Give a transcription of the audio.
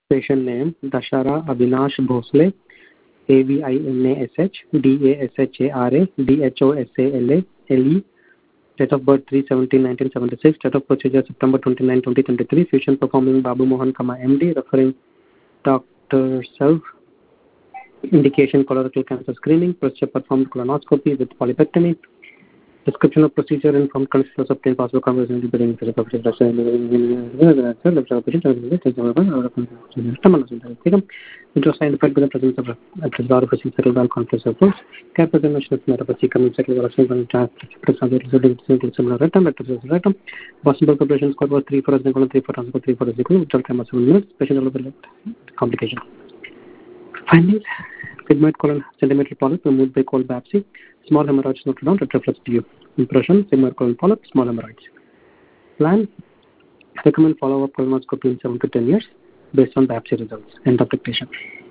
Patient name Dashara Avinash Bhosle, Avinash Dashara Dhosale. Date of birth 3/17/1976. Date of procedure September 29, 2023. Fusion performing Babu Mohan, MD. Referring Dr. Self. Indication colorectal cancer screening. Procedure performed colonoscopy with polypectomy. Description of procedure and from conditions obtained possible conversion to the which was identified by the presence of a preservative cerebral conflicts of force. Care preservation of metapathy coming second similar rectum. Possible preparation score was 3 for 3 for 3 for 7 minutes. Patient complication. Findings: sigmoid colon centimeter polyp removed by cold biopsy. Small hemorrhoids noted down, reflex view. Impression: sigmoid colon polyp, small hemorrhoids. Plan: recommend follow-up colonoscopy in 7 to 10 years based on biopsy results. End of dictation.